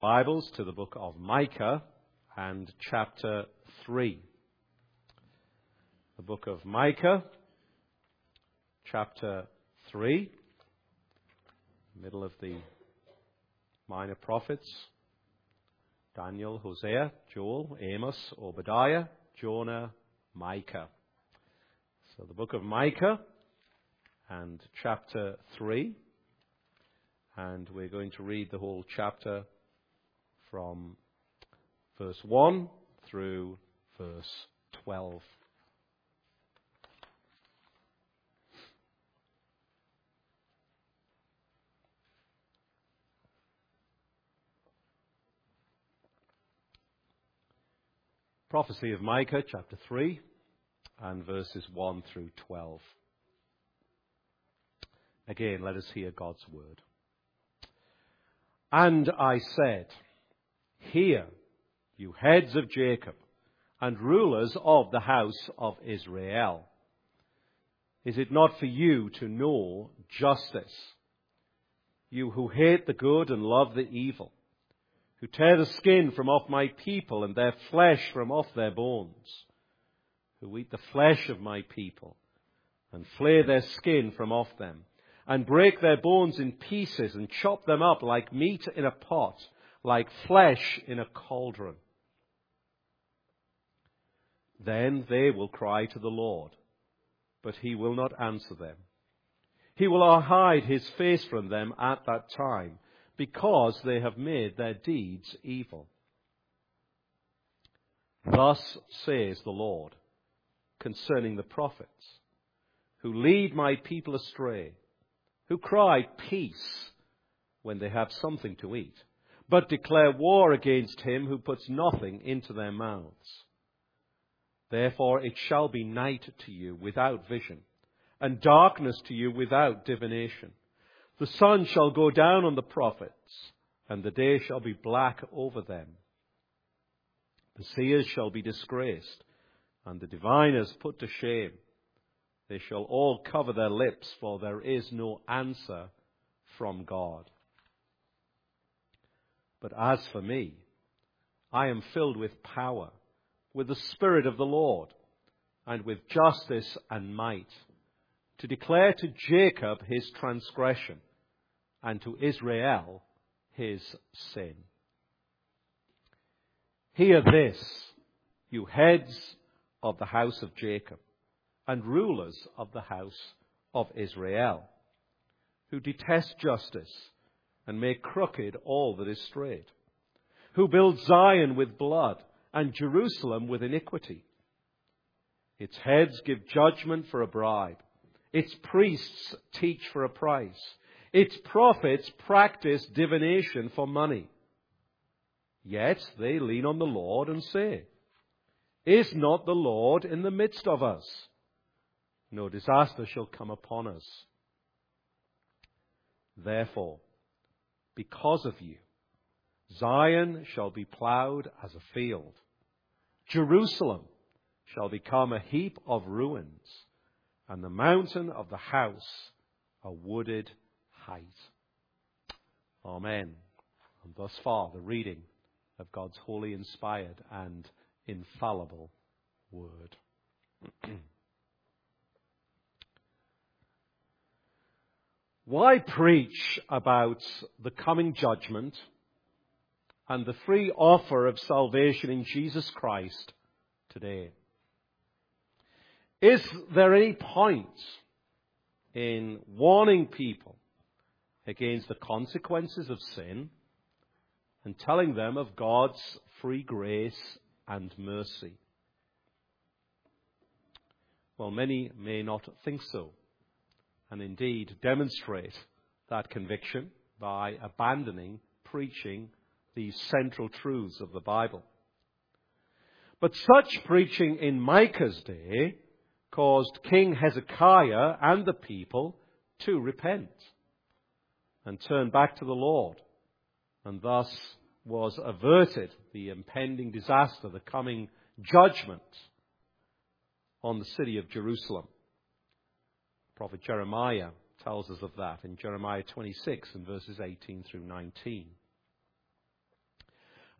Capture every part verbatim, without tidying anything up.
Bibles to the book of Micah and chapter three. The book of Micah, chapter three, middle of the minor prophets: Daniel, Hosea, Joel, Amos, Obadiah, Jonah, Micah. So the book of Micah and chapter three, and we're going to read the whole chapter from verse one through verse twelve. Prophecy of Micah, chapter three, and verses one through twelve. Again, let us hear God's word. And I said, "Hear, you heads of Jacob, and rulers of the house of Israel. Is it not for you to know justice? You who hate the good and love the evil, who tear the skin from off my people and their flesh from off their bones, who eat the flesh of my people and flay their skin from off them, and break their bones in pieces and chop them up like meat in a pot, like flesh in a cauldron. Then they will cry to the Lord, but he will not answer them. He will hide his face from them at that time, because they have made their deeds evil. Thus says the Lord concerning the prophets, who lead my people astray, who cry peace when they have something to eat, but declare war against him who puts nothing into their mouths. Therefore it shall be night to you without vision, and darkness to you without divination. The sun shall go down on the prophets, and the day shall be black over them. The seers shall be disgraced, and the diviners put to shame. They shall all cover their lips, for there is no answer from God. But as for me, I am filled with power, with the Spirit of the Lord, and with justice and might, to declare to Jacob his transgression, and to Israel his sin. Hear this, you heads of the house of Jacob, and rulers of the house of Israel, who detest justice and make crooked all that is straight, who build Zion with blood and Jerusalem with iniquity. Its heads give judgment for a bribe. Its priests teach for a price. Its prophets practice divination for money. Yet they lean on the Lord and say, is not the Lord in the midst of us? No disaster shall come upon us. Therefore, because of you, Zion shall be plowed as a field. Jerusalem shall become a heap of ruins, and the mountain of the house a wooded height. Amen. And thus far, the reading of God's holy, inspired, and infallible word. Why preach about the coming judgment and the free offer of salvation in Jesus Christ today? Is there any point in warning people against the consequences of sin and telling them of God's free grace and mercy? Well, many may not think so, and indeed demonstrate that conviction by abandoning preaching these central truths of the Bible. But such preaching in Micah's day caused King Hezekiah and the people to repent and turn back to the Lord, and thus was averted the impending disaster, the coming judgment on the city of Jerusalem. Prophet Jeremiah tells us of that in Jeremiah twenty-six and verses eighteen through nineteen.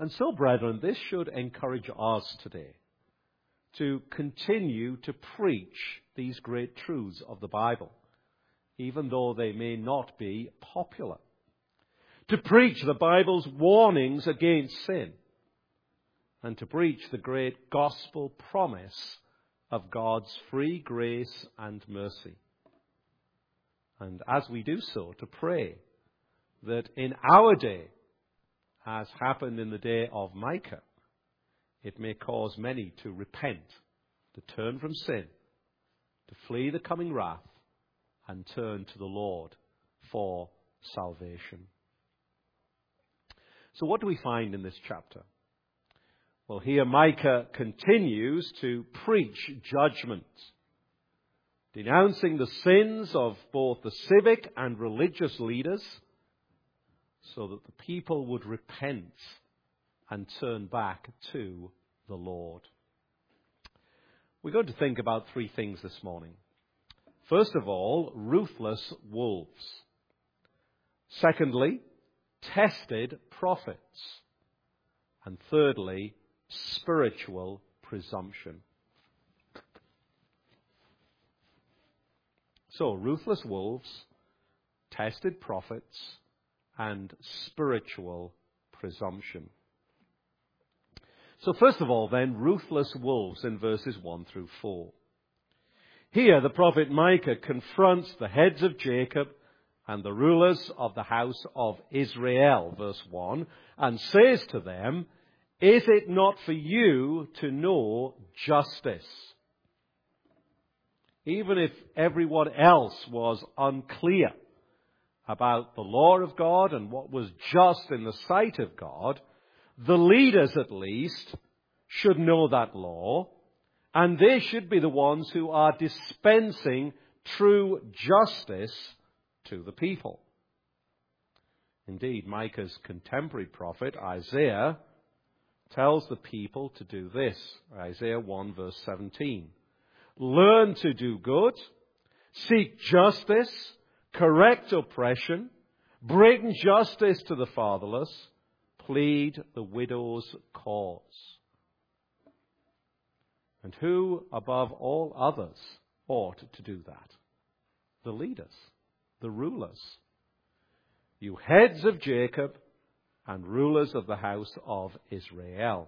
And so, brethren, this should encourage us today to continue to preach these great truths of the Bible, even though they may not be popular. To preach the Bible's warnings against sin, and to preach the great gospel promise of God's free grace and mercy. And as we do so, to pray that in our day, as happened in the day of Micah, it may cause many to repent, to turn from sin, to flee the coming wrath, and turn to the Lord for salvation. So what do we find in this chapter? Well, here Micah continues to preach judgment, denouncing the sins of both the civic and religious leaders, so that the people would repent and turn back to the Lord. We're going to think about three things this morning. First of all, ruthless wolves. Secondly, tested prophets. And thirdly, spiritual presumption. So, ruthless wolves, tested prophets, and spiritual presumption. So first of all then, ruthless wolves in verses one through four. Here the prophet Micah confronts the heads of Jacob and the rulers of the house of Israel, verse one, and says to them, "Is it not for you to know justice?" Even if everyone else was unclear about the law of God and what was just in the sight of God, the leaders at least should know that law, and they should be the ones who are dispensing true justice to the people. Indeed, Micah's contemporary prophet, Isaiah, tells the people to do this. Isaiah one verse seventeen. Learn to do good, seek justice, correct oppression, bring justice to the fatherless, plead the widow's cause. And who, above all others, ought to do that? The leaders, the rulers. You heads of Jacob and rulers of the house of Israel.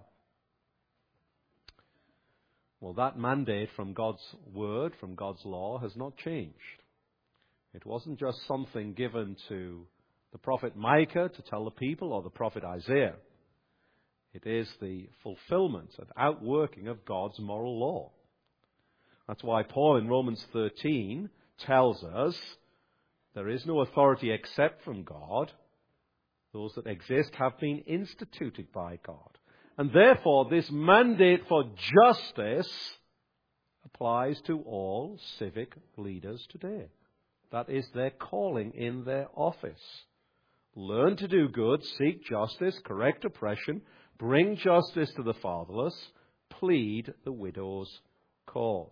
Well, that mandate from God's word, from God's law, has not changed. It wasn't just something given to the prophet Micah to tell the people, or the prophet Isaiah. It is the fulfillment and outworking of God's moral law. That's why Paul in Romans thirteen tells us there is no authority except from God. Those that exist have been instituted by God. And therefore, this mandate for justice applies to all civic leaders today. That is their calling in their office. Learn to do good, seek justice, correct oppression, bring justice to the fatherless, plead the widow's cause.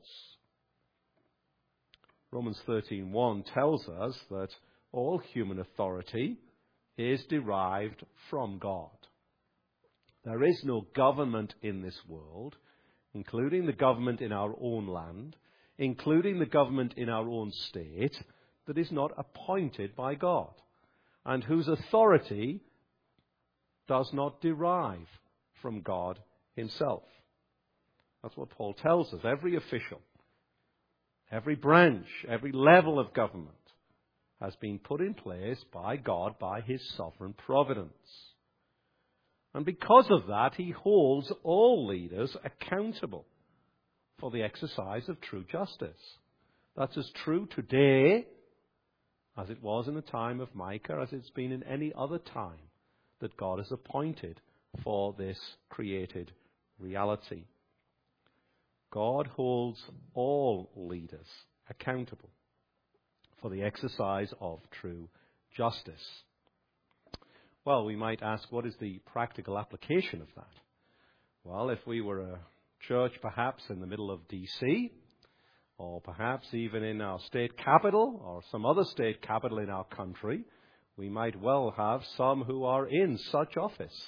Romans thirteen one tells us that all human authority is derived from God. There is no government in this world, including the government in our own land, including the government in our own state, that is not appointed by God, and whose authority does not derive from God himself. That's what Paul tells us. Every official, every branch, every level of government has been put in place by God, by his sovereign providence. And because of that, he holds all leaders accountable for the exercise of true justice. That's as true today as it was in the time of Micah, as it's been in any other time that God has appointed for this created reality. God holds all leaders accountable for the exercise of true justice. Well, we might ask, what is the practical application of that? Well, if we were a church perhaps in the middle of D C, or perhaps even in our state capital, or some other state capital in our country, we might well have some who are in such office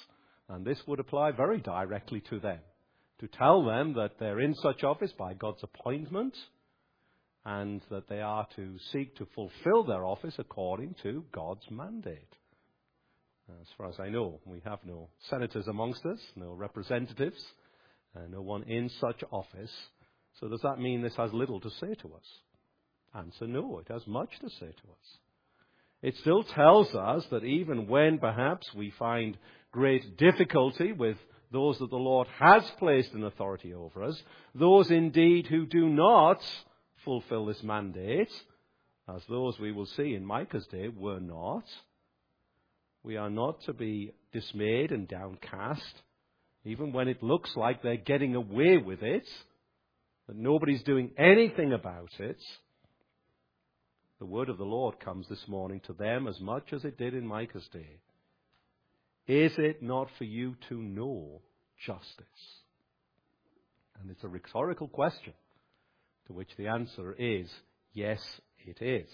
And this would apply very directly to them, to tell them that they're in such office by God's appointment and that they are to seek to fulfill their office according to God's mandate. As far as I know, we have no senators amongst us, no representatives, uh, no one in such office. So does that mean this has little to say to us? Answer, no, it has much to say to us. It still tells us that even when perhaps we find great difficulty with those that the Lord has placed in authority over us, those indeed who do not fulfill this mandate, as those we will see in Micah's day were not, we are not to be dismayed and downcast, even when it looks like they're getting away with it, that nobody's doing anything about it. The word of the Lord comes this morning to them as much as it did in Micah's day. Is it not for you to know justice? And it's a rhetorical question, to which the answer is, yes, it is.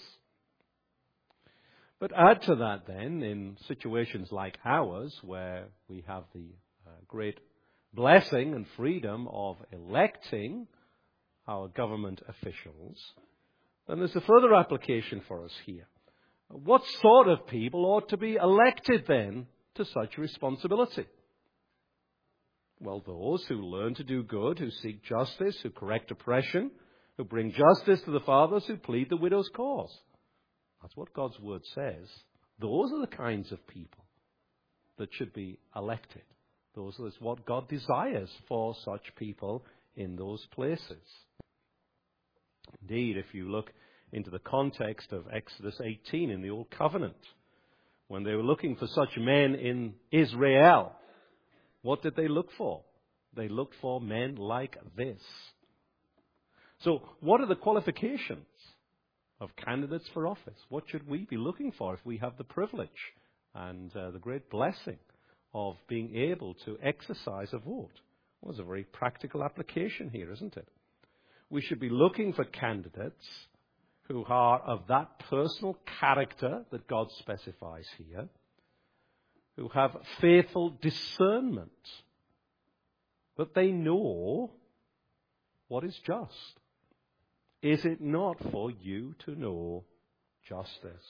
But add to that then, in situations like ours, where we have the uh, great blessing and freedom of electing our government officials, then there's a further application for us here. What sort of people ought to be elected then to such responsibility? Well, those who learn to do good, who seek justice, who correct oppression, who bring justice to the fatherless, who plead the widow's cause. That's what God's word says. Those are the kinds of people that should be elected. Those are what God desires for such people in those places. Indeed, if you look into the context of Exodus eighteen in the Old Covenant, when they were looking for such men in Israel, what did they look for? They looked for men like this. So, what are the qualifications of candidates for office? What should we be looking for if we have the privilege and uh, the great blessing of being able to exercise a vote? Well, there's a very practical application here, isn't it? We should be looking for candidates who are of that personal character that God specifies here, who have faithful discernment, that they know what is just. Is it not for you to know justice?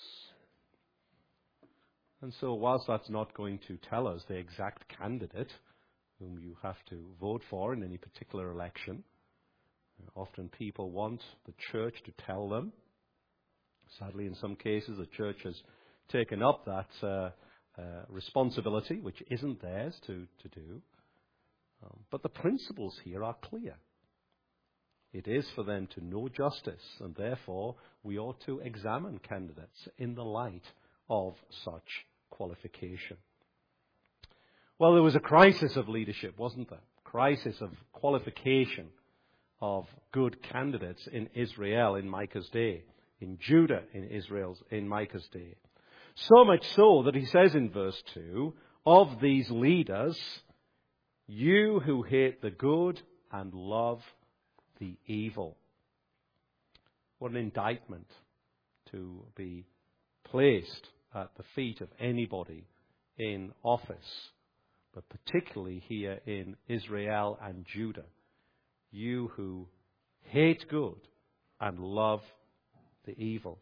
And so, whilst that's not going to tell us the exact candidate whom you have to vote for in any particular election, often people want the church to tell them. Sadly, in some cases, the church has taken up that uh, uh, responsibility, which isn't theirs to, to do. Um, but the principles here are clear. It is for them to know justice, and therefore we ought to examine candidates in the light of such qualification. Well, there was a crisis of leadership, wasn't there? Crisis of qualification of good candidates in Israel in Micah's day, in Judah in Israel's in Micah's day. So much so that he says in verse two, of these leaders, you who hate the good and love the evil. What an indictment to be placed at the feet of anybody in office, but particularly here in Israel and Judah. You who hate good and love the evil.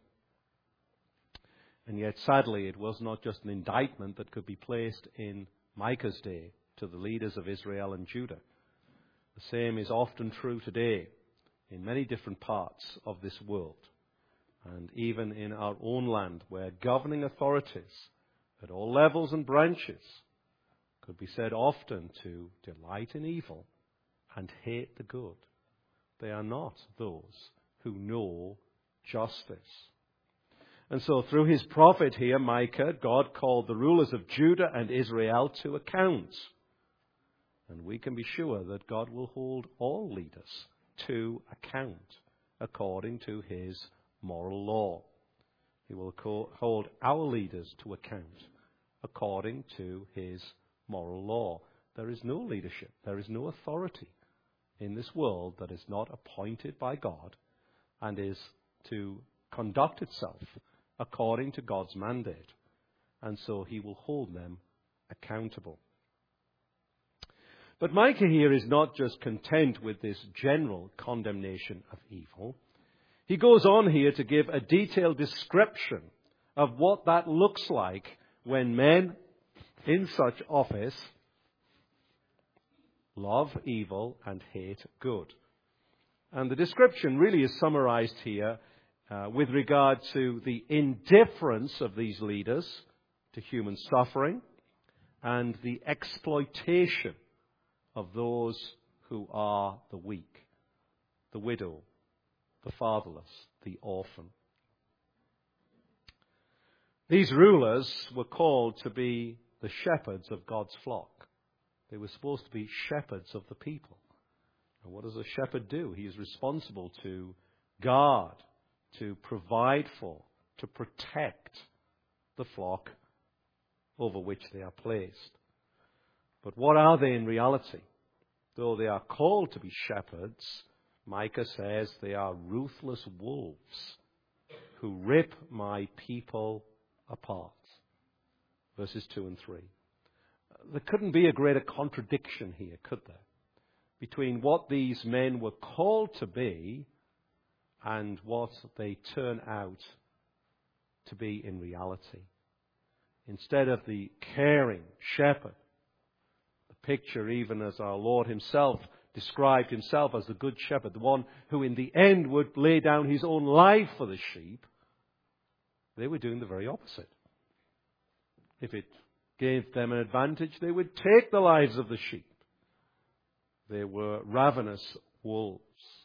And yet, sadly, it was not just an indictment that could be placed in Micah's day to the leaders of Israel and Judah. The same is often true today in many different parts of this world, and even in our own land, where governing authorities at all levels and branches could be said often to delight in evil and hate the good. They are not those who know justice. And so through his prophet here, Micah, God called the rulers of Judah and Israel to account. And we can be sure that God will hold all leaders to account according to his moral law. He will hold our leaders to account according to his moral law. There is no leadership, there is no authority in this world that is not appointed by God and is to conduct itself according to God's mandate. And so he will hold them accountable. But Micah here is not just content with this general condemnation of evil. He goes on here to give a detailed description of what that looks like when men in such office love evil and hate good. And the description really is summarized here uh, with regard to the indifference of these leaders to human suffering and the exploitation of those who are the weak, the widow, the fatherless, the orphan. These rulers were called to be the shepherds of God's flock. They were supposed to be shepherds of the people. And what does a shepherd do? He is responsible to guard, to provide for, to protect the flock over which they are placed. But what are they in reality? Though they are called to be shepherds, Micah says they are ruthless wolves who rip my people apart. Verses two and three. There couldn't be a greater contradiction here, could there? Between what these men were called to be and what they turn out to be in reality. Instead of the caring shepherd, the picture even as our Lord himself described himself as the good shepherd, the one who in the end would lay down his own life for the sheep, they were doing the very opposite. If it gave them an advantage, they would take the lives of the sheep. They were ravenous wolves.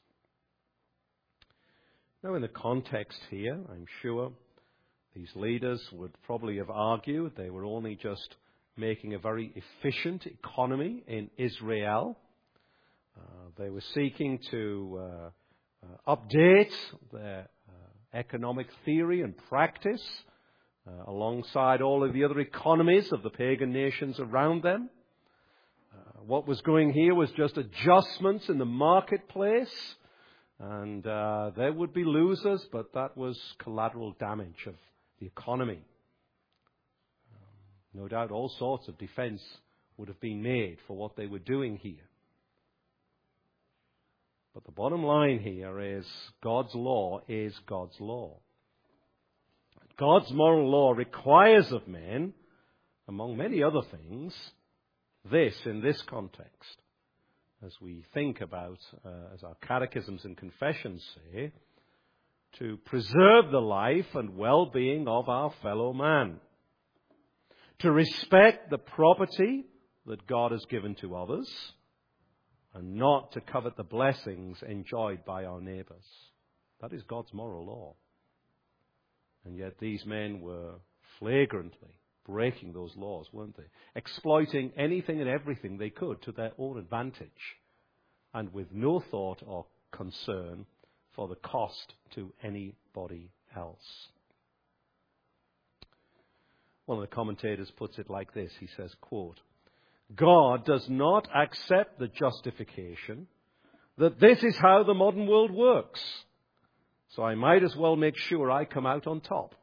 Now, in the context here, I'm sure these leaders would probably have argued they were only just making a very efficient economy in Israel. Uh, they were seeking to uh, uh, update their uh, economic theory and practice uh, alongside all of the other economies of the pagan nations around them. Uh, what was going here was just adjustments in the marketplace, and uh, there would be losers, but that was collateral damage of the economy. Um, no doubt all sorts of defense would have been made for what they were doing here. But the bottom line here is God's law is God's law. God's moral law requires of men, among many other things, this in this context. As we think about, uh, as our catechisms and confessions say, to preserve the life and well-being of our fellow man. To respect the property that God has given to others, and not to covet the blessings enjoyed by our neighbours. That is God's moral law. And yet these men were flagrantly breaking those laws, weren't they? Exploiting anything and everything they could to their own advantage, and with no thought or concern for the cost to anybody else. One of the commentators puts it like this. He says, quote, God does not accept the justification that this is how the modern world works, so I might as well make sure I come out on top.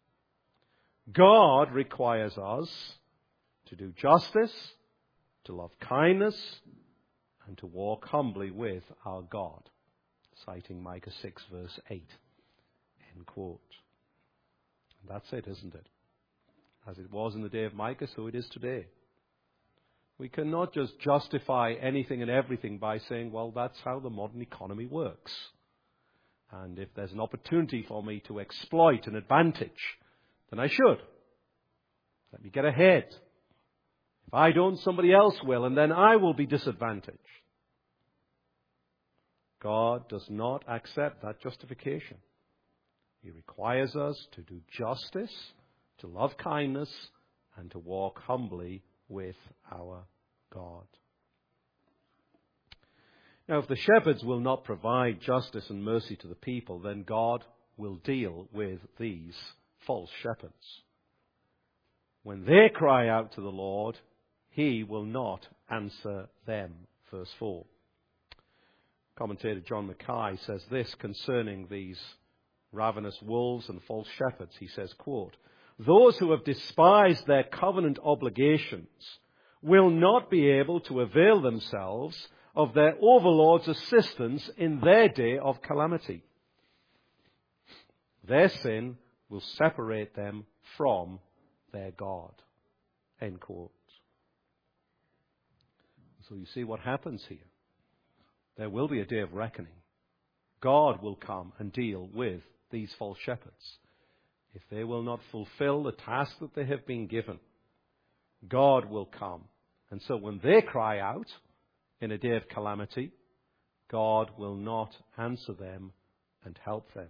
God requires us to do justice, to love kindness, and to walk humbly with our God. Citing Micah six, verse eight. End quote. And that's it, isn't it? As it was in the day of Micah, so it is today. We cannot just justify anything and everything by saying, well, that's how the modern economy works. And if there's an opportunity for me to exploit an advantage, then I should. Let me get ahead. If I don't, somebody else will, and then I will be disadvantaged. God does not accept that justification. He requires us to do justice, to love kindness, and to walk humbly with our God. Now, if the shepherds will not provide justice and mercy to the people, then God will deal with these false shepherds. When they cry out to the Lord, He will not answer them. Verse four. Commentator John Mackay says this concerning these ravenous wolves and false shepherds. He says, quote, those who have despised their covenant obligations will not be able to avail themselves of their overlord's assistance in their day of calamity. Their sin will separate them from their God. End quote. So you see what happens here. There will be a day of reckoning. God will come and deal with these false shepherds. If they will not fulfill the task that they have been given, God will come. And so when they cry out in a day of calamity, God will not answer them and help them.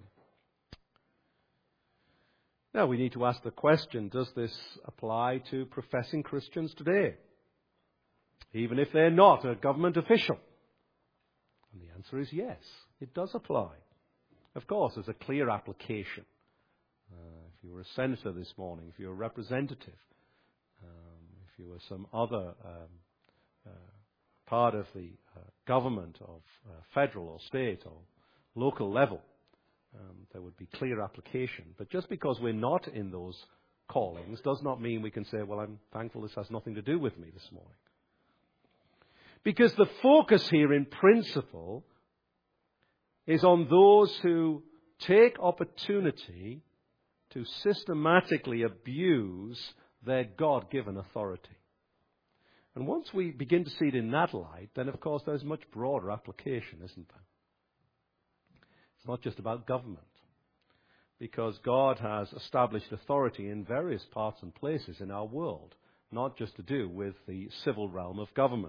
Now we need to ask the question, does this apply to professing Christians today? Even if they're not a government official? And the answer is yes, it does apply. Of course, there's a clear application. Uh, if you were a senator this morning, if you're a representative, um, if you were some other um, uh, part of the uh, government of uh, federal or state or local level, um, there would be clear application. But just because we're not in those callings does not mean we can say, well, I'm thankful this has nothing to do with me this morning. Because the focus here in principle is on those who take opportunity to systematically abuse their God-given authority. And once we begin to see it in that light, then of course there's much broader application, isn't there? It's not just about government. Because God has established authority in various parts and places in our world, not just to do with the civil realm of government.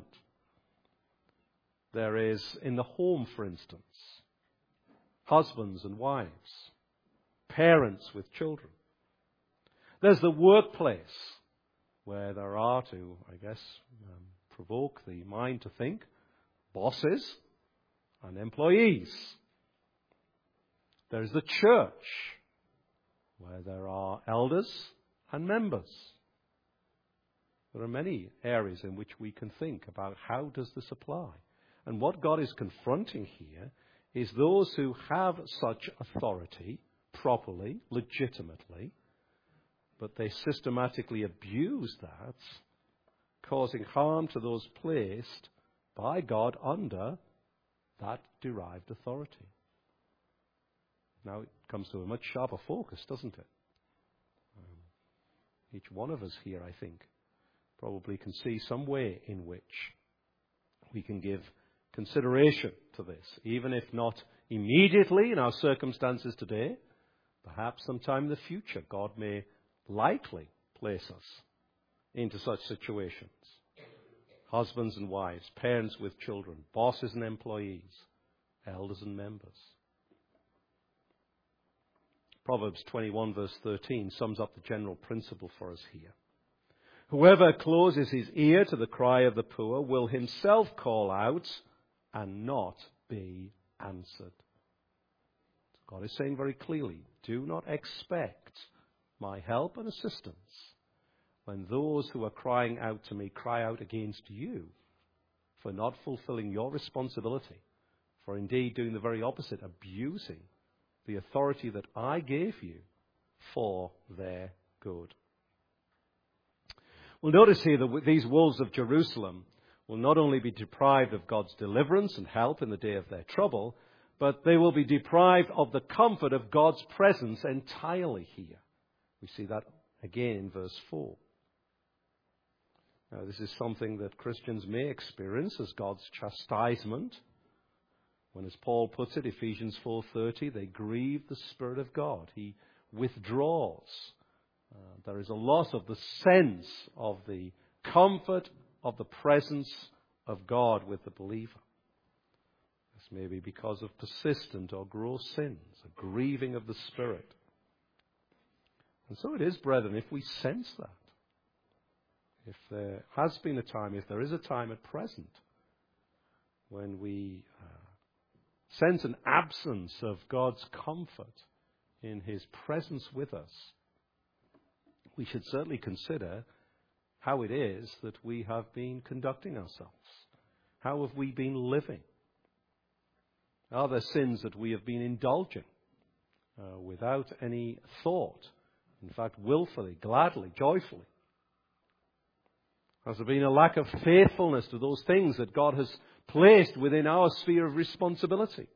There is in the home, for instance, husbands and wives, parents with children. There's the workplace, where there are, to, I guess, um, provoke the mind to think, bosses and employees. There's the church, where there are elders and members. There are many areas in which we can think about how does this apply. And what God is confronting here is those who have such authority properly, legitimately, but they systematically abuse that, causing harm to those placed by God under that derived authority. Now it comes to a much sharper focus, doesn't it? Um, each one of us here, I think, probably can see some way in which we can give consideration to this, even if not immediately in our circumstances today. Perhaps sometime in the future, God may likely place us into such situations. Husbands and wives, parents with children, bosses and employees, elders and members. Proverbs twenty-one verse thirteen sums up the general principle for us here. Whoever closes his ear to the cry of the poor will himself call out and not be answered. God is saying very clearly, do not expect my help and assistance when those who are crying out to me cry out against you for not fulfilling your responsibility, for indeed doing the very opposite, abusing the authority that I gave you for their good. Well, notice here that these wolves of Jerusalem will not only be deprived of God's deliverance and help in the day of their trouble, but they will be deprived of the comfort of God's presence entirely here. We see that again in verse four. Now, this is something that Christians may experience as God's chastisement. When, as Paul puts it, Ephesians four thirty, they grieve the Spirit of God. He withdraws. Uh, there is a loss of the sense of the comfort of the presence of God with the believer. This may be because of persistent or gross sins, a grieving of the Spirit. And so it is, brethren, if we sense that, if there has been a time, if there is a time at present, when we uh, sense an absence of God's comfort in His presence with us, we should certainly consider how it is that we have been conducting ourselves. How have we been living? Are there sins that we have been indulging uh, without any thought? In fact, willfully, gladly, joyfully. Has there been a lack of faithfulness to those things that God has placed within our sphere of responsibility?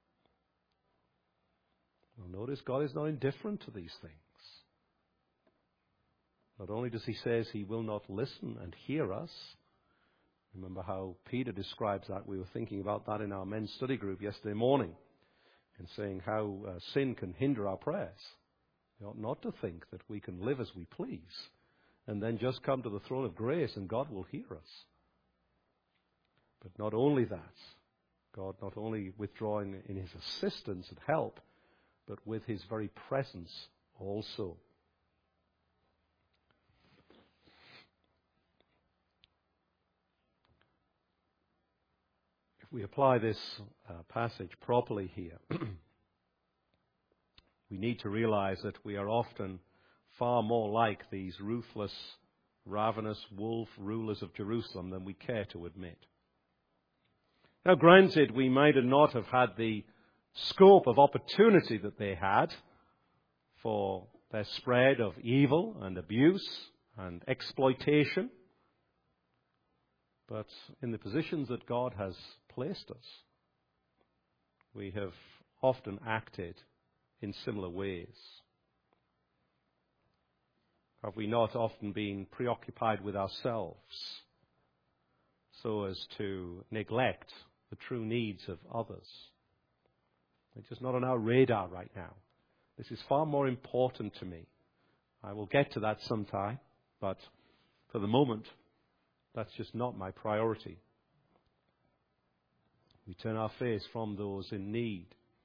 Well, notice God is not indifferent to these things. Not only does he say he will not listen and hear us. Remember how Peter describes that. We were thinking about that in our men's study group yesterday morning, and saying how uh, sin can hinder our prayers. We ought not to think that we can live as we please and then just come to the throne of grace and God will hear us. But not only that, God not only withdrawing in his assistance and help, but with his very presence also. If we apply this uh, passage properly here, we need to realize that we are often far more like these ruthless, ravenous wolf rulers of Jerusalem than we care to admit. Now, granted, we might not have had the scope of opportunity that they had for their spread of evil and abuse and exploitation, but in the positions that God has placed us, we have often acted in similar ways. Have we not often been preoccupied with ourselves so as to neglect the true needs of others? It's just not on our radar right now. This is far more important to me. I will get to that sometime, but for the moment, that's just not my priority. We turn our face from those in need.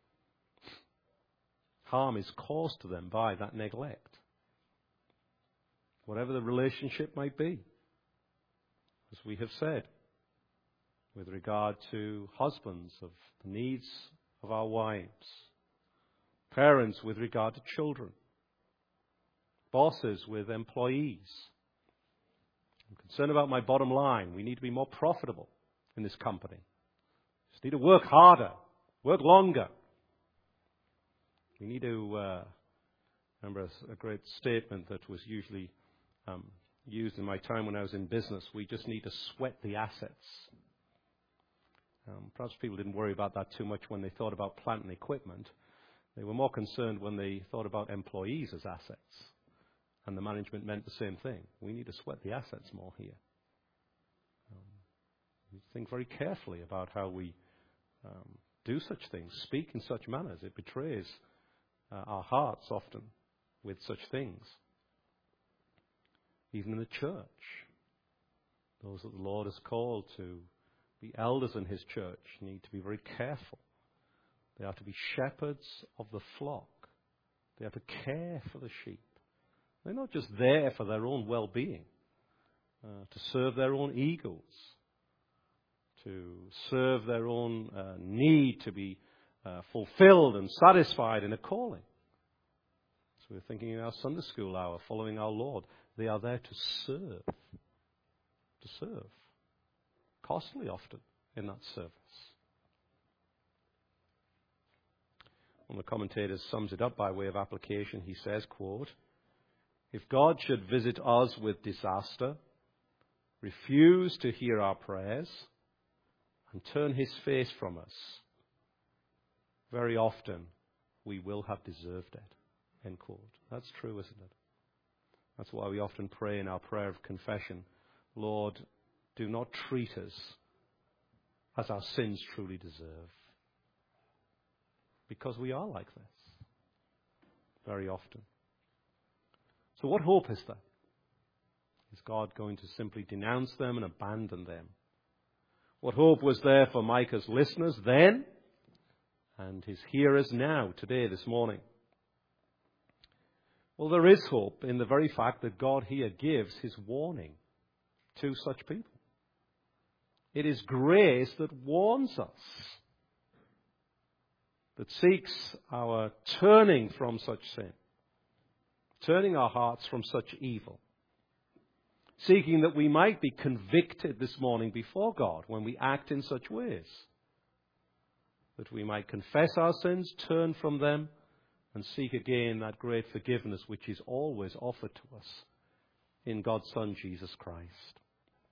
Harm is caused to them by that neglect. Whatever the relationship might be, as we have said, with regard to husbands, of the needs of our wives, parents with regard to children, bosses with employees. I'm concerned about my bottom line. We need to be more profitable in this company. Just need to work harder, work longer. We need to, uh, remember a, a great statement that was usually um, used in my time when I was in business. We just need to sweat the assets. Um, perhaps people didn't worry about that too much when they thought about plant and equipment. They were more concerned when they thought about employees as assets. And the management meant the same thing. We need to sweat the assets more here. Um, we think very carefully about how we um, do such things, speak in such manners. It betrays uh, our hearts often with such things. Even in the church, those that the Lord has called to be elders in his church need to be very careful. They are to be shepherds of the flock. They are to care for the sheep. They're not just there for their own well-being, uh, to serve their own egos, to serve their own uh, need to be uh, fulfilled and satisfied in a calling. So we're thinking in our Sunday school hour, following our Lord, they are there to serve, to serve, costly often in that service. One of the commentators sums it up by way of application. He says, quote, "If God should visit us with disaster, refuse to hear our prayers, and turn his face from us, very often we will have deserved it." End quote. That's true, isn't it? That's why we often pray in our prayer of confession, Lord, do not treat us as our sins truly deserve. Because we are like this very often. So what hope is there? Is God going to simply denounce them and abandon them? What hope was there for Micah's listeners then and his hearers now, today, this morning? Well, there is hope in the very fact that God here gives his warning to such people. It is grace that warns us, that seeks our turning from such sin, turning our hearts from such evil, seeking that we might be convicted this morning before God when we act in such ways, that we might confess our sins, turn from them, and seek again that great forgiveness which is always offered to us in God's Son, Jesus Christ.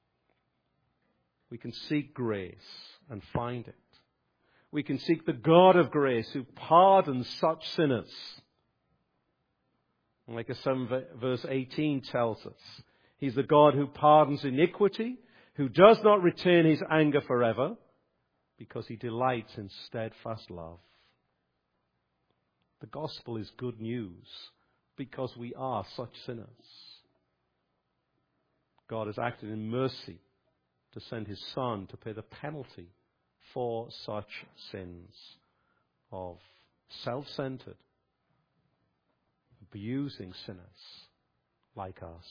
We can seek grace and find it. We can seek the God of grace who pardons such sinners. Micah seven verse eighteen tells us, He's the God who pardons iniquity, who does not retain His anger forever, because He delights in steadfast love. The gospel is good news because we are such sinners. God has acted in mercy to send His Son to pay the penalty for such sins of self-centered, abusing sinners like us.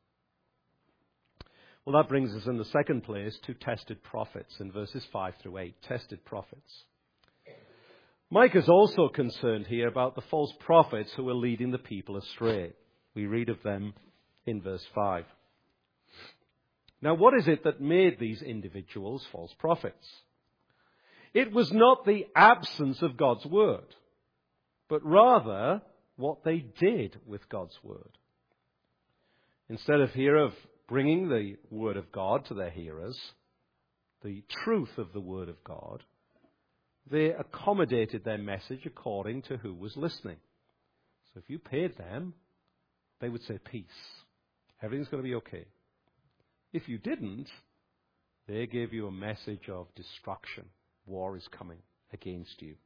Well, that brings us in the second place to tested prophets in verses five through eight. Tested prophets. Micah is also concerned here about the false prophets who are leading the people astray. We read of them in verse five. Now, what is it that made these individuals false prophets? It was not the absence of God's word, but rather what they did with God's word. Instead of here of bringing the word of God to their hearers, the truth of the word of God, they accommodated their message according to who was listening. So if you paid them, they would say peace. Everything's going to be okay. If you didn't, they gave you a message of destruction. War is coming against you.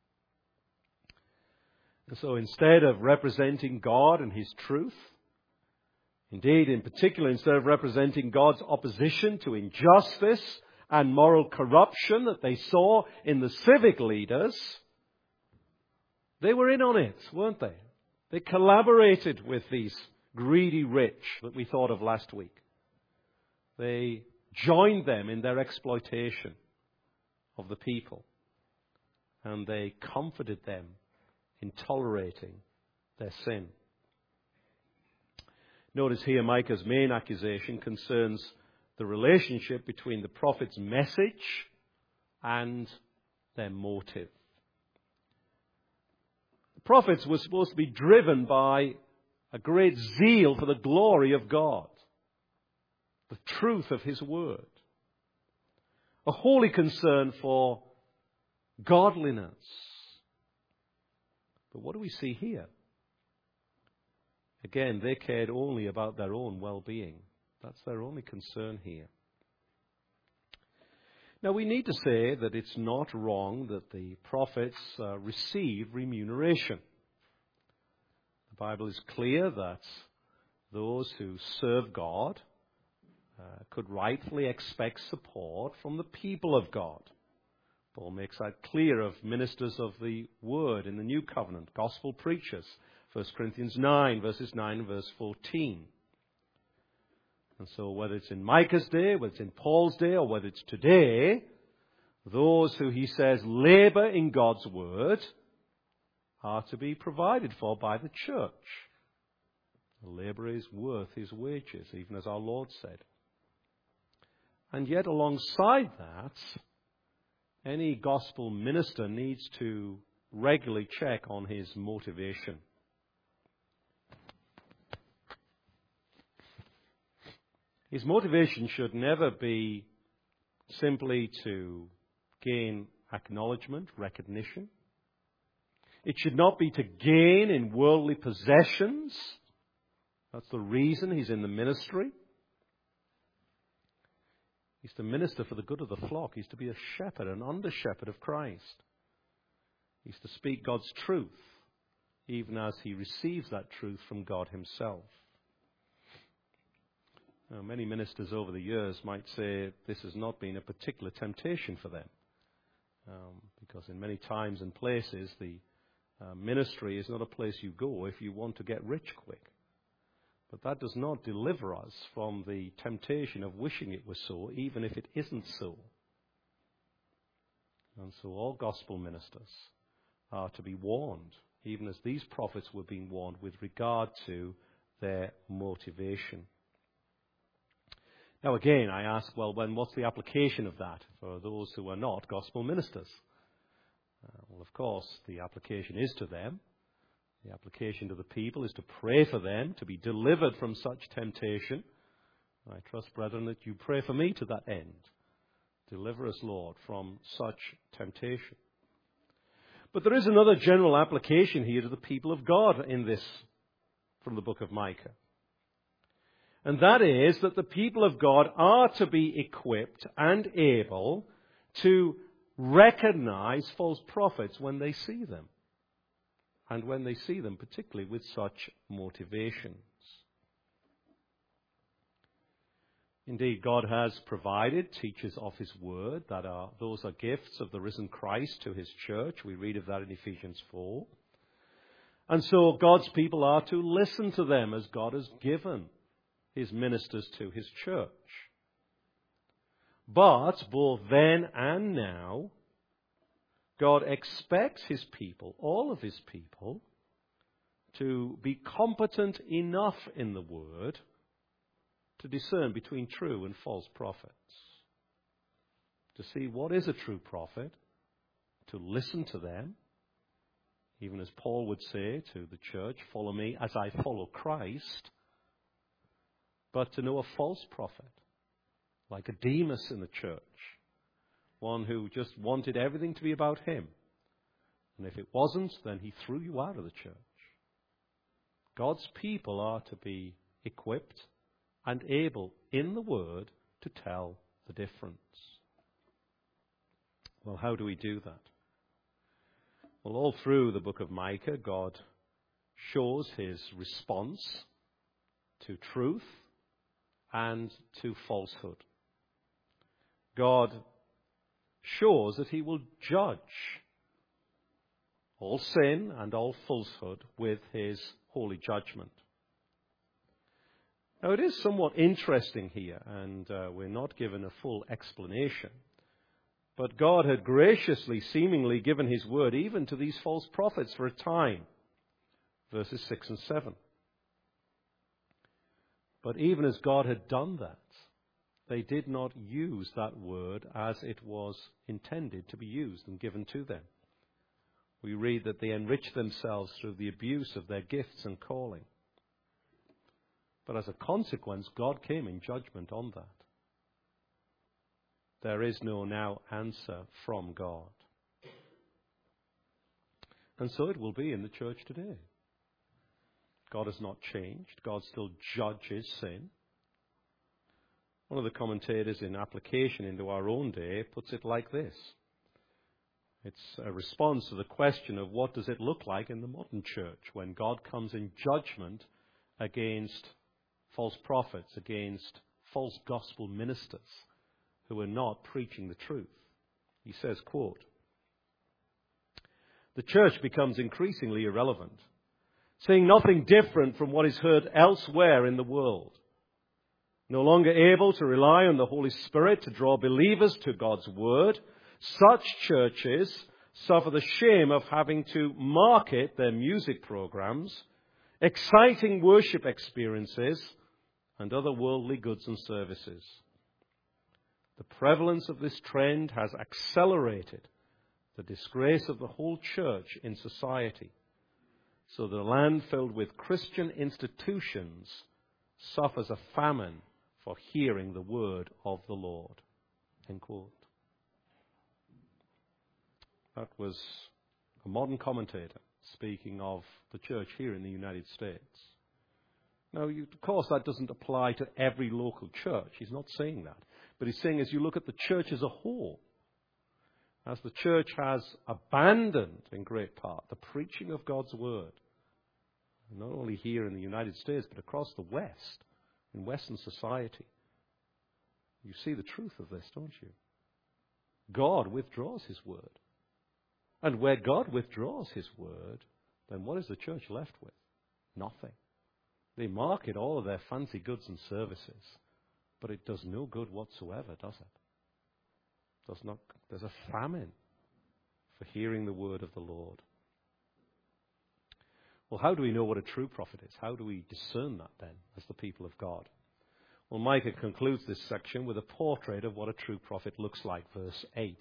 And so instead of representing God and His truth, indeed, in particular, instead of representing God's opposition to injustice and moral corruption that they saw in the civic leaders, they were in on it, weren't they? They collaborated with these greedy rich that we thought of last week. They joined them in their exploitation of the people, and they comforted them in tolerating their sin. Notice here Micah's main accusation concerns the relationship between the prophet's message and their motive. The prophets were supposed to be driven by a great zeal for the glory of God, the truth of His word, a holy concern for godliness. But what do we see here? Again, they cared only about their own well-being. That's their only concern here. Now, we need to say that it's not wrong that the prophets uh, receive remuneration. The Bible is clear that those who serve God uh, could rightfully expect support from the people of God. Paul makes that clear of ministers of the Word in the New Covenant, gospel preachers. First Corinthians nine, verses nine and verse fourteen. And so whether it's in Micah's day, whether it's in Paul's day, or whether it's today, those who, he says, labor in God's Word are to be provided for by the church. The laborer is worth his wages, even as our Lord said. And yet alongside that, any gospel minister needs to regularly check on his motivation. His motivation should never be simply to gain acknowledgement, recognition. It should not be to gain in worldly possessions. That's the reason he's in the ministry. He's to minister for the good of the flock. He's to be a shepherd, an under-shepherd of Christ. He's to speak God's truth, even as he receives that truth from God himself. Now, many ministers over the years might say this has not been a particular temptation for them, um, because in many times and places the uh, ministry is not a place you go if you want to get rich quick. But that does not deliver us from the temptation of wishing it was so, even if it isn't so. And so all gospel ministers are to be warned, even as these prophets were being warned with regard to their motivation. Now again, I ask, well, then what's the application of that for those who are not gospel ministers? Uh, well, of course, the application is to them. The application to the people is to pray for them, to be delivered from such temptation. I trust, brethren, that you pray for me to that end, Deliver us, Lord, from such temptation. But there is another general application here to the people of God in this from the book of Micah. And that is that the people of God are to be equipped and able to recognize false prophets when they see them. And when they see them, particularly with such motivations. Indeed, God has provided teachers of His Word that are, those are gifts of the risen Christ to His church. We read of that in Ephesians four. And so God's people are to listen to them as God has given His ministers to His church. But both then and now, God expects His people, all of His people, to be competent enough in the Word to discern between true and false prophets. To see what is a true prophet, to listen to them, even as Paul would say to the church, follow me as I follow Christ, but to know a false prophet, like a Demas in the church, one who just wanted everything to be about him. And if it wasn't, then he threw you out of the church. God's people are to be equipped and able in the Word to tell the difference. Well, how do we do that? Well, all through the book of Micah, God shows His response to truth and to falsehood. God shows that He will judge all sin and all falsehood with His holy judgment. Now, it is somewhat interesting here, and uh, we're not given a full explanation. But God had graciously, seemingly given His word even to these false prophets for a time. Verses six and seven. But even as God had done that, they did not use that word as it was intended to be used and given to them. We read that they enriched themselves through the abuse of their gifts and calling. But as a consequence, God came in judgment on that. There is no now answer from God. And so it will be in the church today. God has not changed. God still judges sin. One of the commentators in application into our own day puts it like this. It's a response to the question of what does it look like in the modern church when God comes in judgment against false prophets, against false gospel ministers who are not preaching the truth. He says, quote, "The church becomes increasingly irrelevant, saying nothing different from what is heard elsewhere in the world. No longer able to rely on the Holy Spirit to draw believers to God's Word, such churches suffer the shame of having to market their music programs, exciting worship experiences, and other worldly goods and services. The prevalence of this trend has accelerated the disgrace of the whole church in society, so the land filled with Christian institutions suffers a famine for hearing the word of the Lord." End quote. That was a modern commentator speaking of the church here in the United States. Now, you, of course, that doesn't apply to every local church. He's not saying that. But he's saying as you look at the church as a whole, as the church has abandoned, in great part, the preaching of God's Word, not only here in the United States, but across the West, in Western society, you see the truth of this, don't you? God withdraws His Word. And where God withdraws His Word, then what is the church left with? Nothing. They market all of their fancy goods and services, but it does no good whatsoever, does it? Does not. There's a famine for hearing the word of the Lord. Well, how do we know what a true prophet is? How do we discern that then as the people of God? Well, Micah concludes this section with a portrait of what a true prophet looks like, verse eight.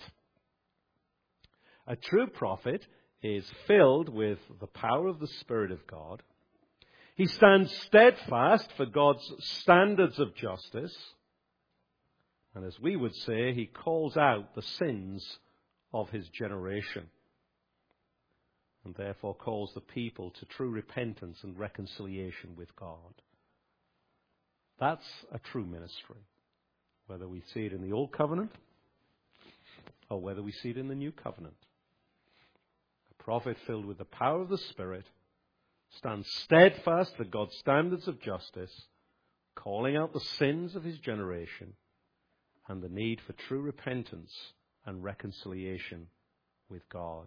A true prophet is filled with the power of the Spirit of God. He stands steadfast for God's standards of justice. And as we would say, he calls out the sins of his generation, and therefore calls the people to true repentance and reconciliation with God. That's a true ministry, whether we see it in the Old Covenant or whether we see it in the New Covenant. A prophet filled with the power of the Spirit stands steadfast for God's standards of justice, calling out the sins of his generation and the need for true repentance and reconciliation with God.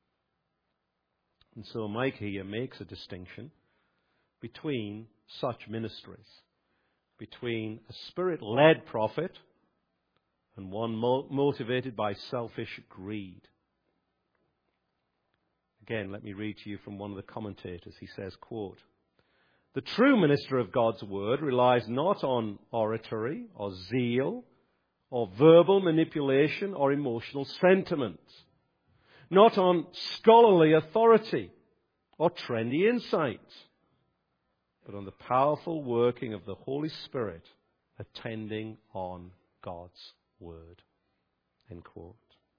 And so Micah here makes a distinction between such ministries, between a Spirit-led prophet and one mo- motivated by selfish greed. Again, let me read to you from one of the commentators. He says, quote, "The true minister of God's word relies not on oratory or zeal or verbal manipulation or emotional sentiment, not on scholarly authority or trendy insight, but on the powerful working of the Holy Spirit attending on God's word." End quote.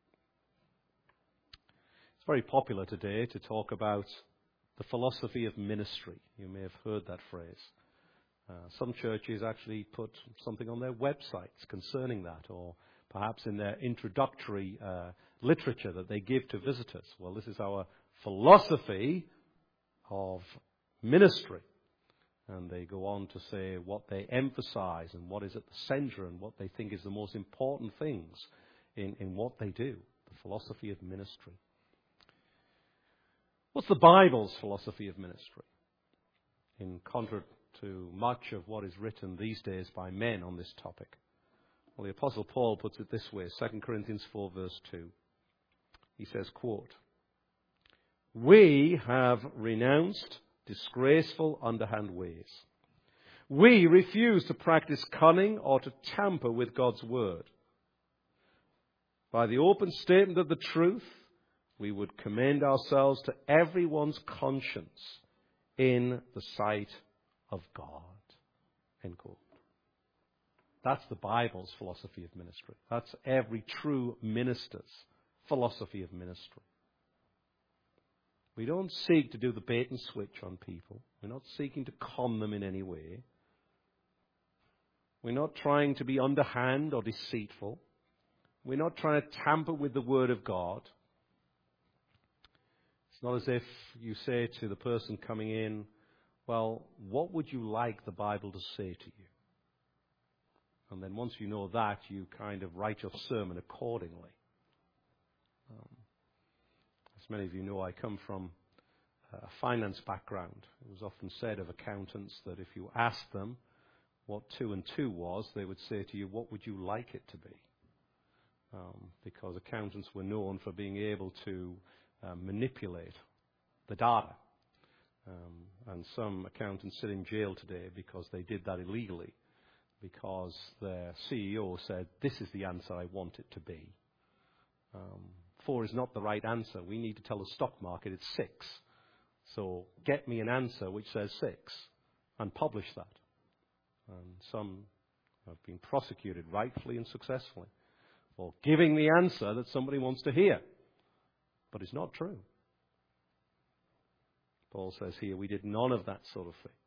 It's very popular today to talk about the philosophy of ministry. You may have heard that phrase. Uh, some churches actually put something on their websites concerning that, or perhaps in their introductory uh, literature that they give to visitors. Well, this is our philosophy of ministry. And they go on to say what they emphasize and what is at the center and what they think is the most important things in, in what they do. The philosophy of ministry. What's the Bible's philosophy of ministry? In contrast to much of what is written these days by men on this topic. Well, the Apostle Paul puts it this way, Second Corinthians four verse two. He says, quote, "We have renounced disgraceful underhand ways. We refuse to practice cunning or to tamper with God's word. By the open statement of the truth, we would commend ourselves to everyone's conscience in the sight of God." End quote. That's the Bible's philosophy of ministry. That's every true minister's philosophy of ministry. We don't seek to do the bait and switch on people. We're not seeking to con them in any way. We're not trying to be underhand or deceitful. We're not trying to tamper with the Word of God. It's not as if you say to the person coming in, well, what would you like the Bible to say to you? And then once you know that, you kind of write your sermon accordingly. Um, as many of you know, I come from a finance background. It was often said of accountants that if you asked them what two and two was, they would say to you, what would you like it to be? Um, because accountants were known for being able to uh, manipulate the data. Um, and some accountants sit in jail today because they did that illegally, because their C E O said, this is the answer I want it to be. Um, four is not the right answer. We need to tell the stock market it's six. So get me an answer which says six and publish that. And some have been prosecuted rightfully and successfully for giving the answer that somebody wants to hear. But it's not true. Paul says here, we did none of that sort of thing.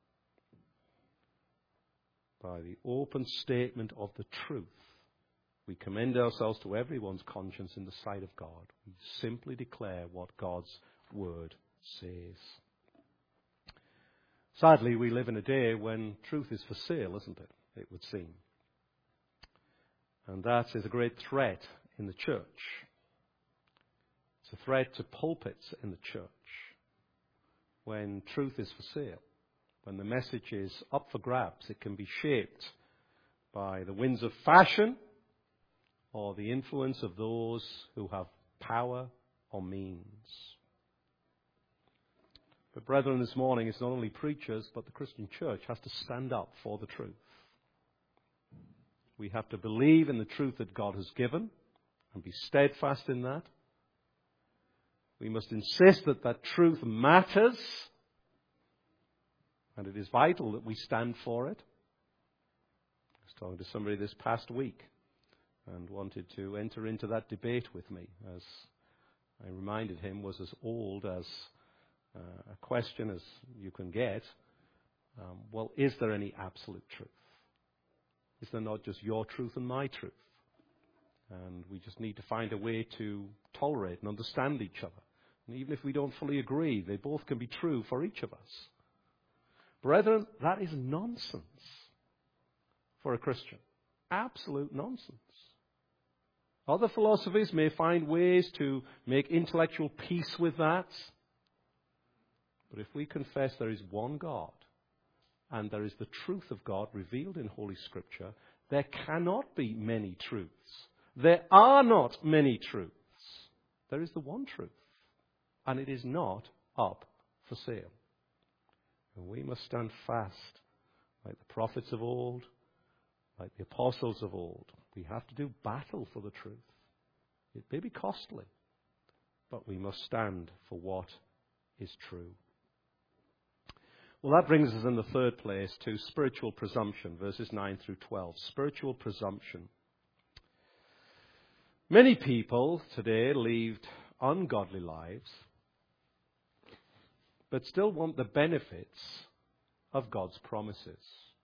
By the open statement of the truth, we commend ourselves to everyone's conscience in the sight of God. We simply declare what God's word says. Sadly, we live in a day when truth is for sale, isn't it? It would seem. And that is a great threat in the church. It's a threat to pulpits in the church when truth is for sale. When the message is up for grabs, it can be shaped by the winds of fashion or the influence of those who have power or means. But brethren, this morning it's not only preachers, but the Christian church has to stand up for the truth. We have to believe in the truth that God has given and be steadfast in that. We must insist that that truth matters, and it is vital that we stand for it. I was talking to somebody this past week and wanted to enter into that debate with me, as I reminded him was as old as uh, a question as you can get. Um, well, is there any absolute truth? Is there not just your truth and my truth? And we just need to find a way to tolerate and understand each other. And even if we don't fully agree, they both can be true for each of us. Brethren, that is nonsense for a Christian. Absolute nonsense. Other philosophies may find ways to make intellectual peace with that. But if we confess there is one God, and there is the truth of God revealed in Holy Scripture, there cannot be many truths. There are not many truths. There is the one truth, and it is not up for sale. And we must stand fast like the prophets of old, like the apostles of old. We have to do battle for the truth. It may be costly, but we must stand for what is true. Well, that brings us in the third place to spiritual presumption, verses nine through twelve. Spiritual presumption. Many people today lead ungodly lives, but still want the benefits of God's promises.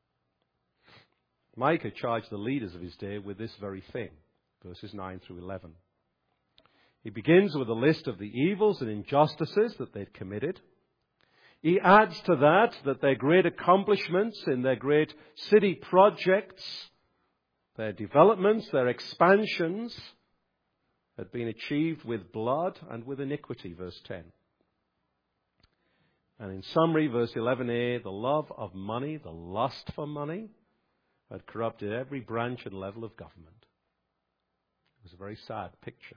Micah charged the leaders of his day with this very thing, verses nine through eleven. He begins with a list of the evils and injustices that they'd committed. He adds to that that their great accomplishments in their great city projects, their developments, their expansions, had been achieved with blood and with iniquity, verse ten. And in summary, verse eleven a, the love of money, the lust for money, had corrupted every branch and level of government. It was a very sad picture.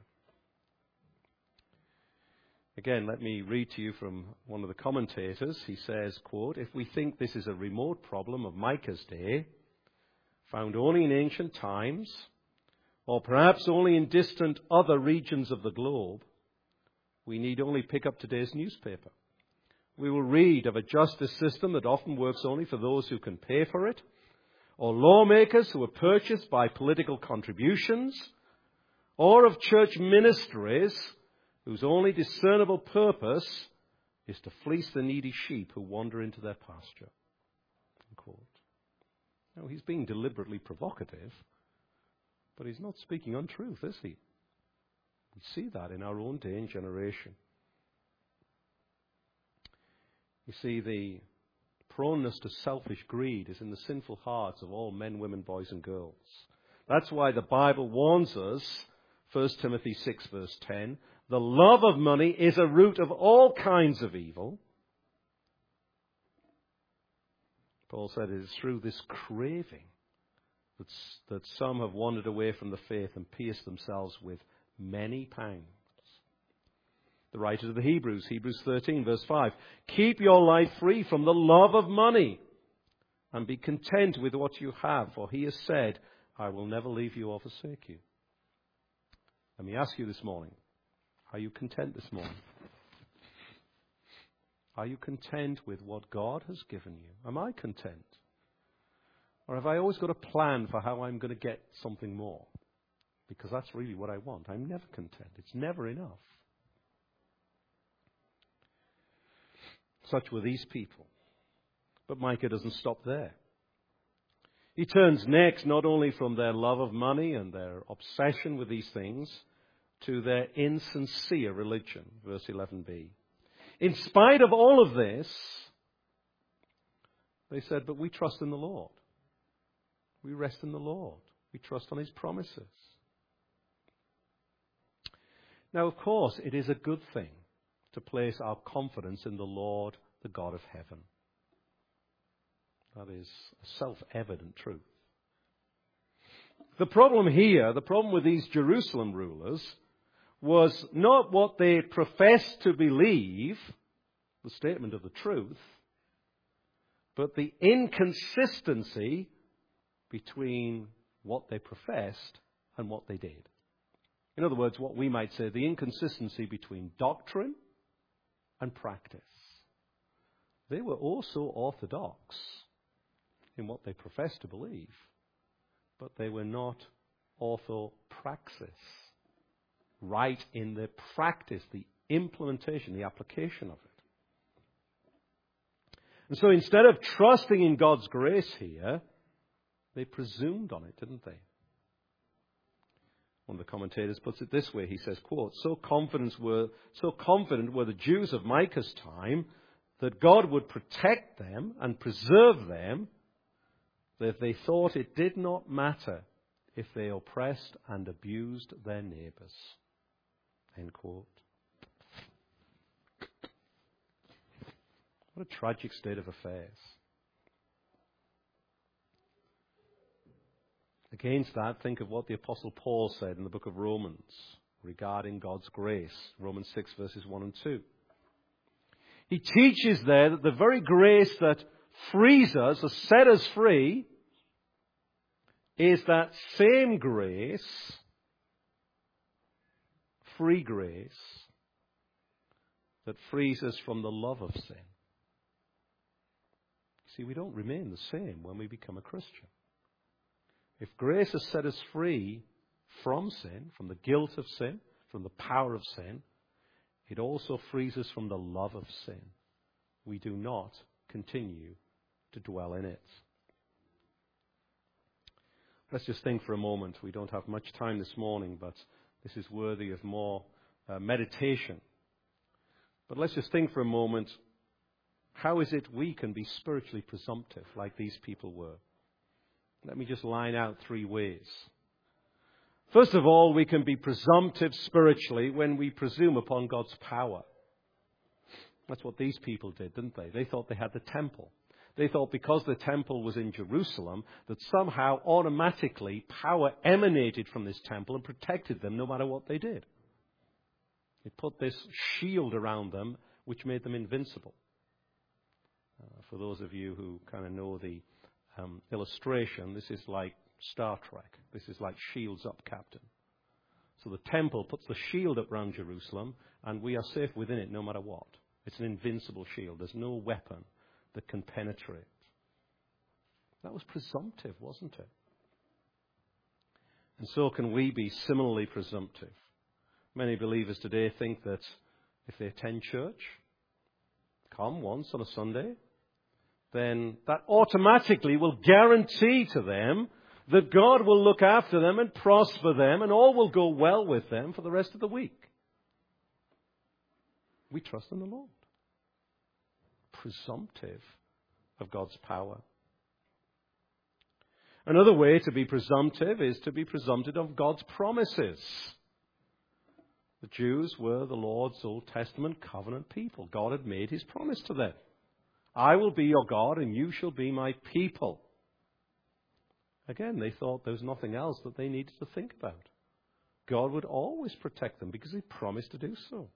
Again, let me read to you from one of the commentators. He says, quote, "If we think this is a remote problem of Micah's day, found only in ancient times, or perhaps only in distant other regions of the globe, we need only pick up today's newspaper. We will read of a justice system that often works only for those who can pay for it, or lawmakers who are purchased by political contributions, or of church ministries whose only discernible purpose is to fleece the needy sheep who wander into their pasture." Unquote. Now, he's being deliberately provocative, but he's not speaking untruth, is he? We see that in our own day and generation. You see, the proneness to selfish greed is in the sinful hearts of all men, women, boys, and girls. That's why the Bible warns us, First Timothy six, verse ten, the love of money is a root of all kinds of evil. Paul said it is through this craving that, that some have wandered away from the faith and pierced themselves with many pangs. The writer of the Hebrews, Hebrews thirteen, verse five, "Keep your life free from the love of money and be content with what you have, for he has said, I will never leave you or forsake you." Let me ask you this morning, are you content this morning? Are you content with what God has given you? Am I content? Or have I always got a plan for how I'm going to get something more? Because that's really what I want. I'm never content. It's never enough. Such were these people. But Micah doesn't stop there. He turns next not only from their love of money and their obsession with these things to their insincere religion. Verse eleven b. In spite of all of this, they said, but we trust in the Lord. We rest in the Lord. We trust on his promises. Now, of course, it is a good thing to place our confidence in the Lord, the God of heaven. That is a self-evident truth. The problem here, the problem with these Jerusalem rulers, was not what they professed to believe, the statement of the truth, but the inconsistency between what they professed and what they did. In other words, what we might say, the inconsistency between doctrine and practice. They were also orthodox in what they professed to believe, but they were not orthopraxis. Right in the practice, the implementation, the application of it. And so instead of trusting in God's grace here, they presumed on it, didn't they? One of the commentators puts it this way. He says, quote, so confident were, so confident were the Jews of Micah's time that God would protect them and preserve them that they thought it did not matter if they oppressed and abused their neighbors. End quote. What a tragic state of affairs. Against that, think of what the Apostle Paul said in the book of Romans regarding God's grace. Romans six, verses one and two. He teaches there that the very grace that frees us, or set us free, is that same grace, free grace, that frees us from the love of sin. See, we don't remain the same when we become a Christian. If grace has set us free from sin, from the guilt of sin, from the power of sin, it also frees us from the love of sin. We do not continue to dwell in it. Let's just think for a moment. We don't have much time this morning, but this is worthy of more uh, meditation. But let's just think for a moment, how is it we can be spiritually presumptive like these people were? Let me just line out three ways. First of all, we can be presumptive spiritually when we presume upon God's power. That's what these people did, didn't they? They thought they had the temple. They thought because the temple was in Jerusalem, that somehow automatically power emanated from this temple and protected them no matter what they did. They put this shield around them, which made them invincible. Uh, for those of you who kind of know the um, illustration, this is like Star Trek. This is like shields up, Captain. So the temple puts the shield up around Jerusalem, and we are safe within it no matter what. It's an invincible shield. There's no weapon that can penetrate. That was presumptive, wasn't it? And so can we be similarly presumptive. Many believers today think that if they attend church, come once on a Sunday, then that automatically will guarantee to them that God will look after them and prosper them and all will go well with them for the rest of the week. We trust in the Lord. Presumptive of God's power. Another way to be presumptive is to be presumptive of God's promises. The Jews were the Lord's Old Testament covenant people. God had made his promise to them. I will be your God and you shall be my people. Again, they thought there was nothing else that they needed to think about. God would always protect them because he promised to do so.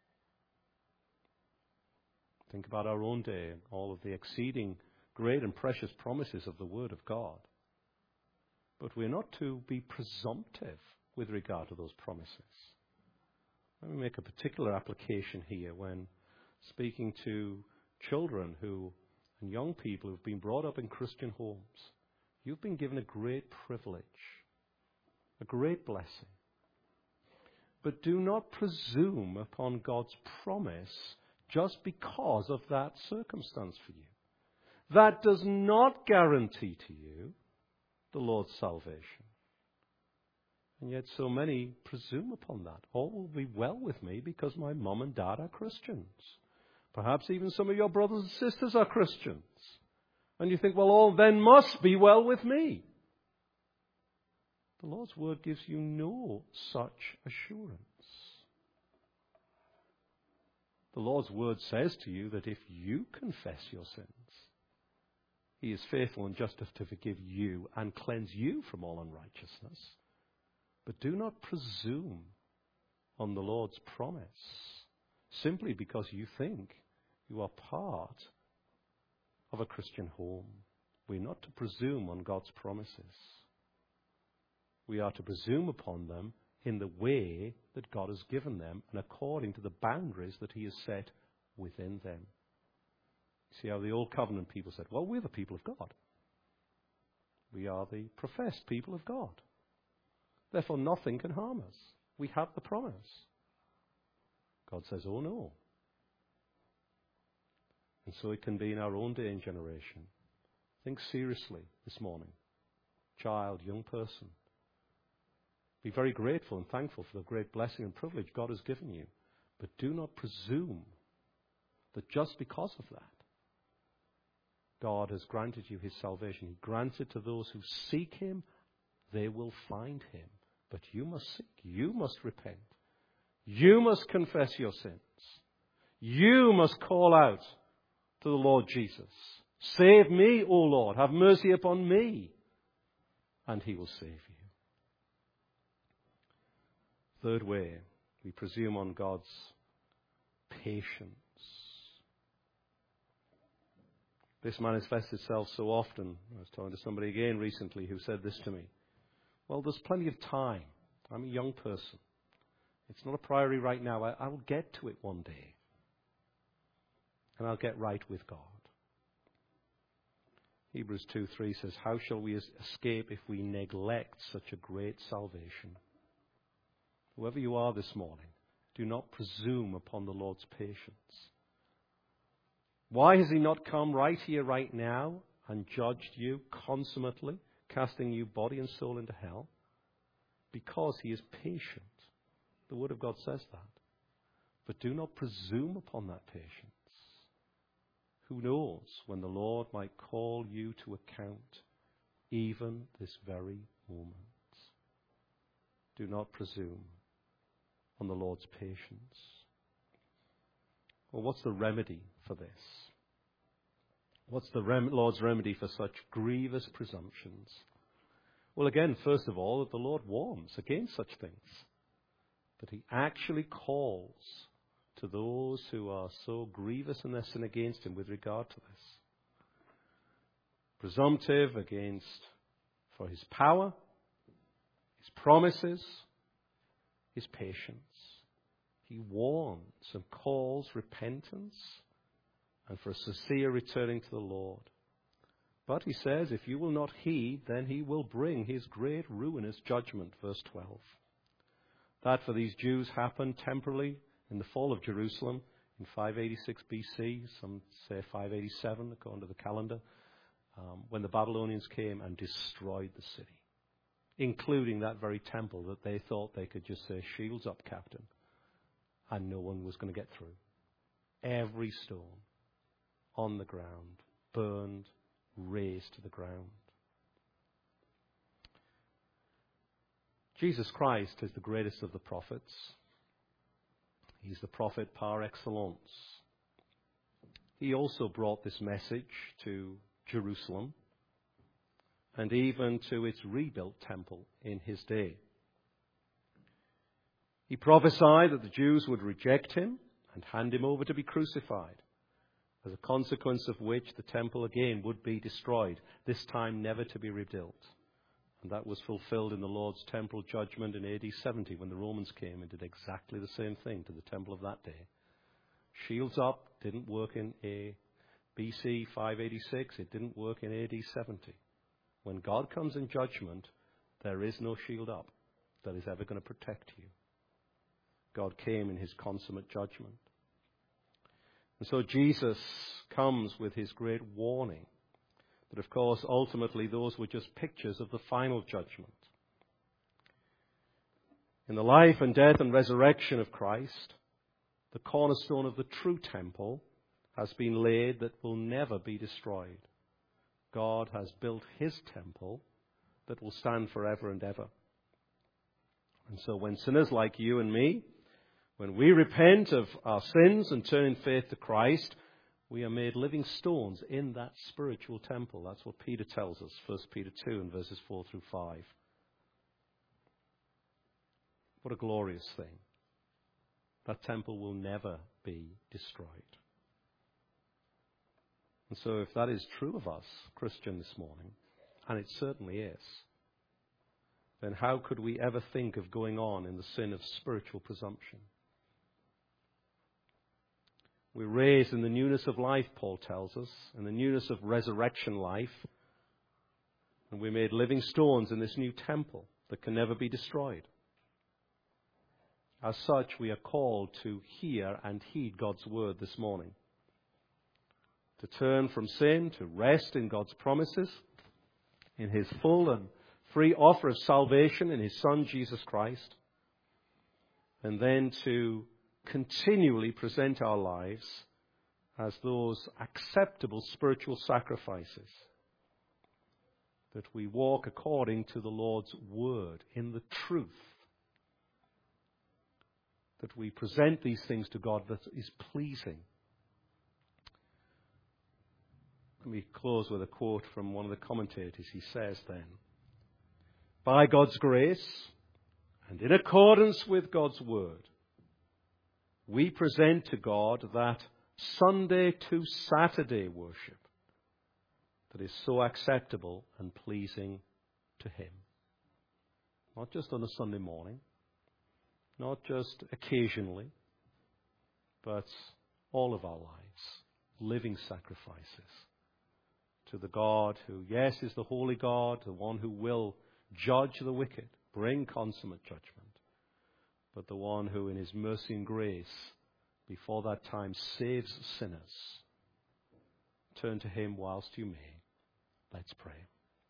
Think about our own day and all of the exceeding great and precious promises of the Word of God. But we're not to be presumptive with regard to those promises. Let me make a particular application here when speaking to children who and young people who've been brought up in Christian homes. You've been given a great privilege, a great blessing. But do not presume upon God's promise just because of that circumstance for you. That does not guarantee to you the Lord's salvation. And yet so many presume upon that. All will be well with me because my mum and dad are Christians. Perhaps even some of your brothers and sisters are Christians. And you think, well, all then must be well with me. The Lord's Word gives you no such assurance. The Lord's Word says to you that if you confess your sins, he is faithful and just to forgive you and cleanse you from all unrighteousness. But do not presume on the Lord's promise simply because you think you are part of a Christian home. We're not to presume on God's promises. We are to presume upon them in the way that God has given them and according to the boundaries that he has set within them. See how the Old Covenant people said, well, we're the people of God. We are the professed people of God. Therefore, nothing can harm us. We have the promise. God says, oh no. And so it can be in our own day and generation. Think seriously this morning. Child, young person. Be very grateful and thankful for the great blessing and privilege God has given you. But do not presume that just because of that, God has granted you his salvation. He grants it to those who seek him. They will find him. But you must seek. You must repent. You must confess your sins. You must call out to the Lord Jesus. Save me, O Lord. Have mercy upon me. And he will save you. Third way, we presume on God's patience. This manifests itself so often. I was talking to somebody again recently who said this to me. Well, there's plenty of time. I'm a young person. It's not a priority right now. I, I will get to it one day. And I'll get right with God. Hebrews two three says, how shall we escape if we neglect such a great salvation? Whoever you are this morning, do not presume upon the Lord's patience. Why has he not come right here, right now, and judged you consummately, casting you body and soul into hell? Because he is patient. The Word of God says that. But do not presume upon that patience. Who knows when the Lord might call you to account, even this very moment. Do not presume on the Lord's patience. Well, what's the remedy for this? What's the rem- Lord's remedy for such grievous presumptions? Well, again, first of all, that the Lord warns against such things. That he actually calls to those who are so grievous in their sin against him with regard to this. Presumptive against for his power, his promises, his patience. He warns and calls repentance and for a sincere returning to the Lord. But he says, if you will not heed, then he will bring his great ruinous judgment, verse twelve. That for these Jews happened temporarily in the fall of Jerusalem in five eighty-six B C, some say five eighty-seven according to the calendar, um, when the Babylonians came and destroyed the city, including that very temple that they thought they could just say, shields up, Captain, and no one was going to get through. Every stone on the ground, burned, razed to the ground. Jesus Christ is the greatest of the prophets. He's the prophet par excellence. He also brought this message to Jerusalem and even to its rebuilt temple in his day. He prophesied that the Jews would reject him and hand him over to be crucified, as a consequence of which the temple again would be destroyed, this time never to be rebuilt. And that was fulfilled in the Lord's temple judgment in A D seventy when the Romans came and did exactly the same thing to the temple of that day. Shields up didn't work in a B C five eighty-six. It didn't work in A D seventy. When God comes in judgment, there is no shield up that is ever going to protect you. God came in his consummate judgment. And so Jesus comes with his great warning. But of course, ultimately, those were just pictures of the final judgment. In the life and death and resurrection of Christ, the cornerstone of the true temple has been laid that will never be destroyed. God has built his temple that will stand forever and ever. And so when sinners like you and me, when we repent of our sins and turn in faith to Christ, we are made living stones in that spiritual temple. That's what Peter tells us, First Peter two and verses four through five. What a glorious thing. That temple will never be destroyed. And so if that is true of us, Christian, this morning, and it certainly is, then how could we ever think of going on in the sin of spiritual presumption? We're raised in the newness of life, Paul tells us, in the newness of resurrection life. And we're made living stones in this new temple. that can never be destroyed. As such, we are called to hear and heed God's word this morning, to turn from sin, to rest in God's promises, in his full and free offer of salvation in his Son, Jesus Christ, and then to continually present our lives as those acceptable spiritual sacrifices, that we walk according to the Lord's word in the truth, that we present these things to God that is pleasing. Let me close with a quote from one of the commentators. He says then, "By God's grace and in accordance with God's word, we present to God that Sunday to Saturday worship that is so acceptable and pleasing to him." Not just on a Sunday morning, not just occasionally, but all of our lives, living sacrifices to the God who, yes, is the holy God, the one who will judge the wicked, bring consummate judgment, but the one who in his mercy and grace before that time saves sinners. Turn to him whilst you may. Let's pray.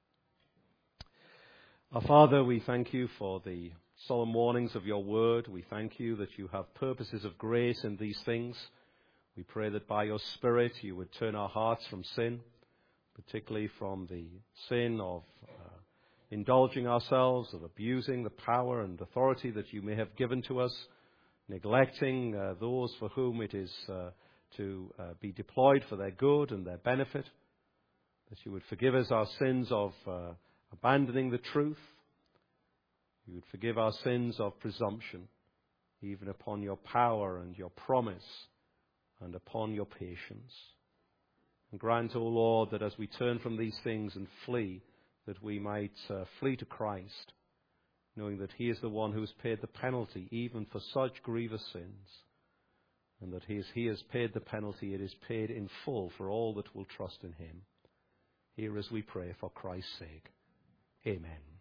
Our Father, we thank you for the solemn warnings of your word. We thank you that you have purposes of grace in these things. We pray that by your Spirit you would turn our hearts from sin, particularly from the sin of uh, indulging ourselves, of abusing the power and authority that you may have given to us, neglecting uh, those for whom it is uh, to uh, be deployed for their good and their benefit, that you would forgive us our sins of uh, abandoning the truth. You would forgive our sins of presumption, even upon your power and your promise and upon your patience. And grant, O Lord, that as we turn from these things and flee, that we might uh, flee to Christ, knowing that he is the one who has paid the penalty even for such grievous sins, and that he, is, he has paid the penalty, it is paid in full for all that will trust in him. Hear as we pray for Christ's sake. Amen.